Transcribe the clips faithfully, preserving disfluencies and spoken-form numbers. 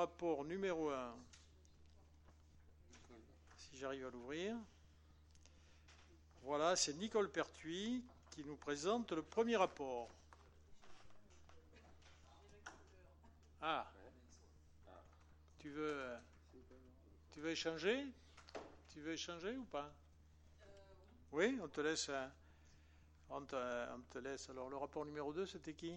rapport numéro un. Si j'arrive à l'ouvrir. Voilà, c'est Nicole Pertuis qui nous présente le premier rapport. Ah, tu veux, tu veux échanger? Tu veux échanger ou pas? Oui, on te laisse. On te, on te laisse. Alors, le rapport numéro deux, c'était qui?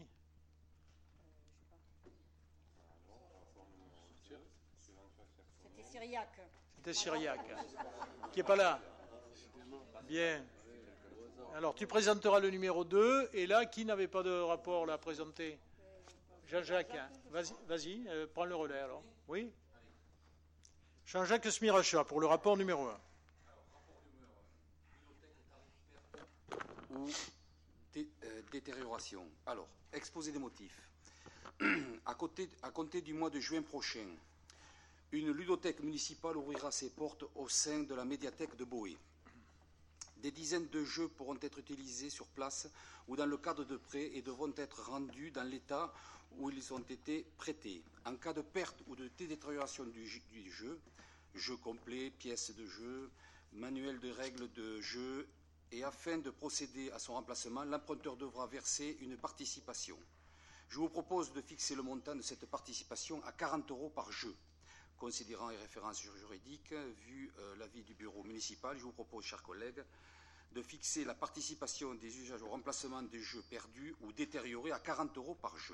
C'était Syriac. C'était Syriac. Qui n'est pas là? Bien. Alors, tu présenteras le numéro deux. Et là, qui n'avait pas de rapport là, à présenter? Jean-Jacques. Vas-y, vas-y euh, prends le relais alors. Oui? Jean-Jacques Smiracha pour le rapport numéro un. Ou dé, euh, détérioration. Alors, exposé des motifs. à, côté, à compter du mois de juin prochain, une ludothèque municipale ouvrira ses portes au sein de la médiathèque de Boé. Des dizaines de jeux pourront être utilisés sur place ou dans le cadre de prêts et devront être rendus dans l'état où ils ont été prêtés. En cas de perte ou de détérioration du, du jeu, jeu complet, pièces de jeu, manuel de règles de jeu, et afin de procéder à son remplacement, l'emprunteur devra verser une participation. Je vous propose de fixer le montant de cette participation à quarante euros par jeu. Considérant les références juridiques, vu euh, l'avis du bureau municipal, je vous propose, chers collègues, de fixer la participation des usagers au remplacement des jeux perdus ou détériorés à quarante euros par jeu.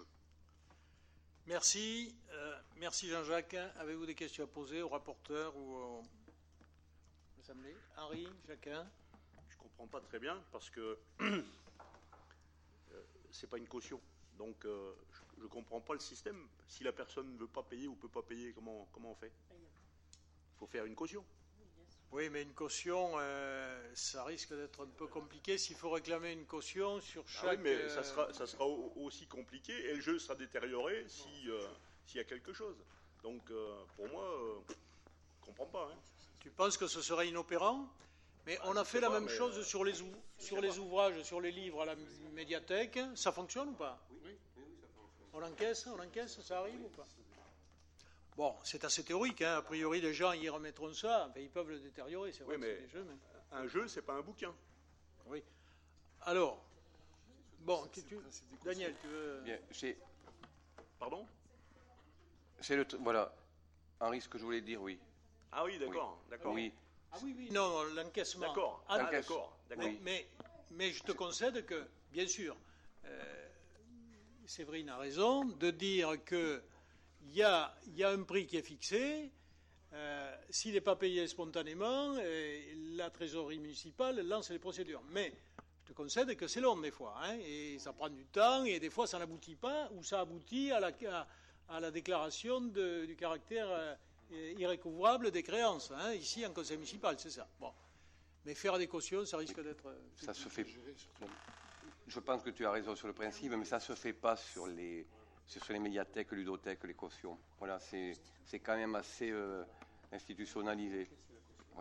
Merci. Euh, merci Jean-Jacques. Avez-vous des questions à poser au rapporteur ou au... l'Assemblée? Henri, chacun? Je ne comprends pas très bien parce que euh, c'est pas une caution. Donc euh, je ne comprends pas le système. Si la personne ne veut pas payer ou ne peut pas payer, comment, comment on fait? Il faut faire une caution. Oui, mais une caution, euh, ça risque d'être un peu compliqué s'il faut réclamer une caution sur chaque... Ah oui, mais euh... ça sera, ça sera aussi compliqué et le jeu sera détérioré si, euh, s'il y a quelque chose. Donc euh, pour moi, euh, je ne comprends pas. Hein. Tu penses que ce serait inopérant? Mais on a fait la même chose sur les, ou... sur les ouvrages, sur les livres à la médiathèque. Ça fonctionne ou pas? Oui, oui, oui, ça fonctionne. On encaisse, on encaisse, ça arrive ou pas? Bon, c'est assez théorique. Hein. A priori, les gens y remettront ça. Enfin, ils peuvent le détériorer, c'est vrai oui, que mais c'est des jeux. Mais... un jeu, c'est pas un bouquin. Oui. Alors, bon, tu... Daniel, tu veux... Bien, c'est... Pardon? C'est le... Voilà. Henri, ce que je voulais dire, oui. Ah oui, d'accord. Oui. d'accord. Oui. Ah oui, oui, non, l'encaissement. D'accord, ah, ah, d'accord. Oui. Mais, mais je te concède que, bien sûr, euh, Séverine a raison de dire qu'il y a, y a un prix qui est fixé. Euh, s'il n'est pas payé spontanément, euh, la trésorerie municipale lance les procédures. Mais je te concède que c'est long des fois, hein, et ça prend du temps, et des fois ça n'aboutit pas, ou ça aboutit à la, à, à la déclaration de, du caractère... Euh, irrécouvrable des créances, hein, ici en conseil municipal, c'est ça. Bon. Mais faire des cautions, ça risque d'être... Ça se fait... Je pense que tu as raison sur le principe, mais ça ne se fait pas sur les, sur les médiathèques, ludothèques, les cautions. Voilà, c'est, c'est quand même assez euh, institutionnalisé. Oui.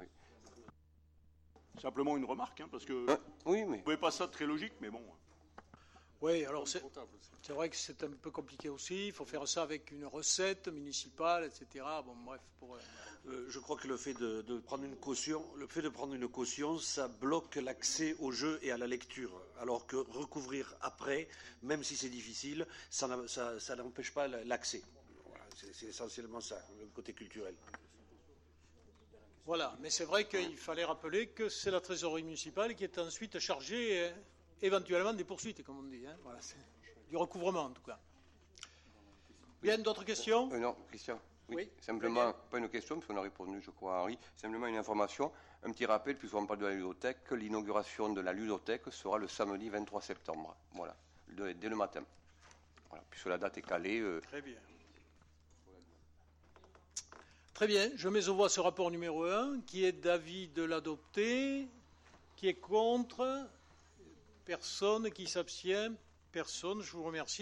Simplement une remarque, hein, parce que hein oui, mais... vous ne trouvez pas ça très logique, mais bon... Oui, alors c'est, c'est vrai que c'est un peu compliqué aussi. Il faut faire ça avec une recette municipale, et cetera. Bon, bref. Pour, euh... Euh, je crois que le fait de, de prendre une caution, le fait de prendre une caution, ça bloque l'accès au jeu et à la lecture. Alors que recouvrir après, même si c'est difficile, ça, ça, ça n'empêche pas l'accès. Voilà, c'est, c'est essentiellement ça, le côté culturel. Voilà, mais c'est vrai qu'il fallait rappeler que c'est la trésorerie municipale qui est ensuite chargée. Euh, éventuellement des poursuites, comme on dit. Hein. Voilà, c'est du recouvrement, en tout cas. Bien, d'autres questions? euh, Non, Christian. Oui. oui. Simplement, pas une question, parce qu'on a répondu, je crois, à Henri. Simplement une information, un petit rappel, puisqu'on parle de la ludothèque, que l'inauguration de la ludothèque sera le samedi vingt-trois septembre. Voilà, de, dès le matin. Voilà, puisque la date est calée. Euh... Très bien. Très bien, je mets au voie ce rapport numéro un, qui est d'avis de l'adopter, qui est contre... Personne qui s'abstient, personne, je vous remercie.